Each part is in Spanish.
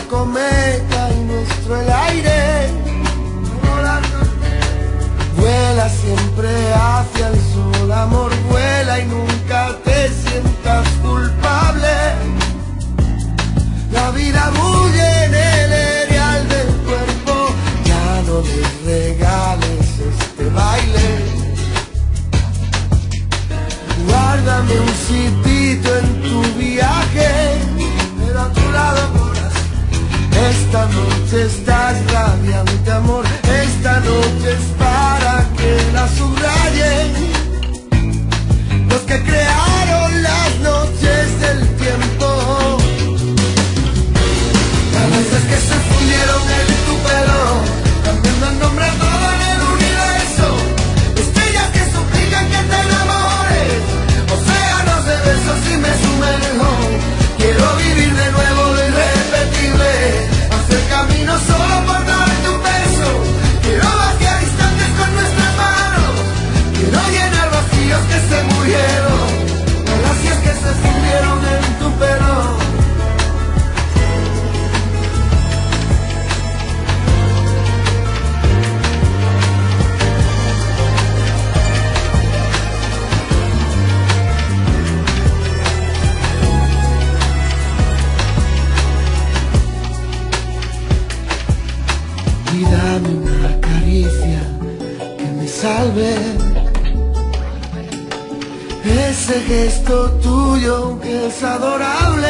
cometa y nuestro el aire vuela siempre hacia el sol. Amor, vuela y nunca te sientas culpable. La vida bulle en el erial del cuerpo, ya no les regales este baile. Guárdame un sitito en tu viaje, pero a tu lado, corazón. Esta noche estás radiante, amor. Esta noche es para que la subrayen los que crearon las noches del tiempo. Galaxias que se fundieron en tu pelo, cambiando el nombre a todo en el universo. Estrellas que suplican que te enamores, océanos de besos y me sumerjo. Quiero vivir de nuevo lo irrepetible, hacer camino solo por dar tu beso. Quiero vaciar instantes con nuestras manos, quiero llenar vacíos que se murieron, galaxias que se fundieron en tu pelo. Y dame una caricia que me salve, ese gesto tuyo que es adorable.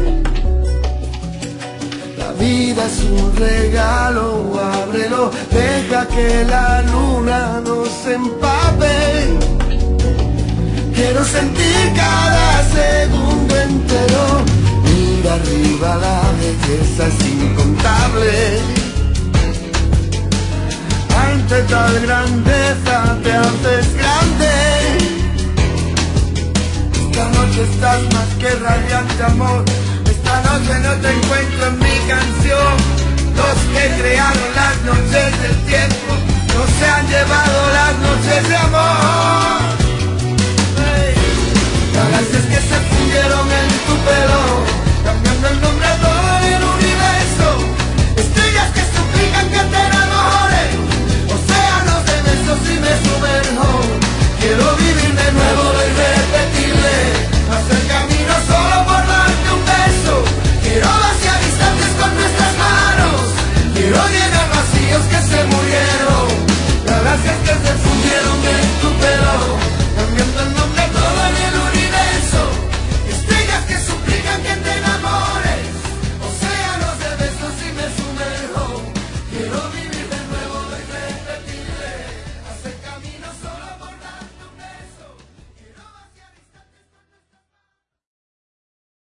La vida es un regalo, ábrelo, deja que la luna nos empape. Quiero sentir cada segundo entero, mira arriba, la belleza es incontable. Ante tal grandeza te haces grande. Esta noche estás más que radiante, amor. Esta noche no te encuentro en mi canción. Los que crearon las noches del tiempo no se han llevado las noches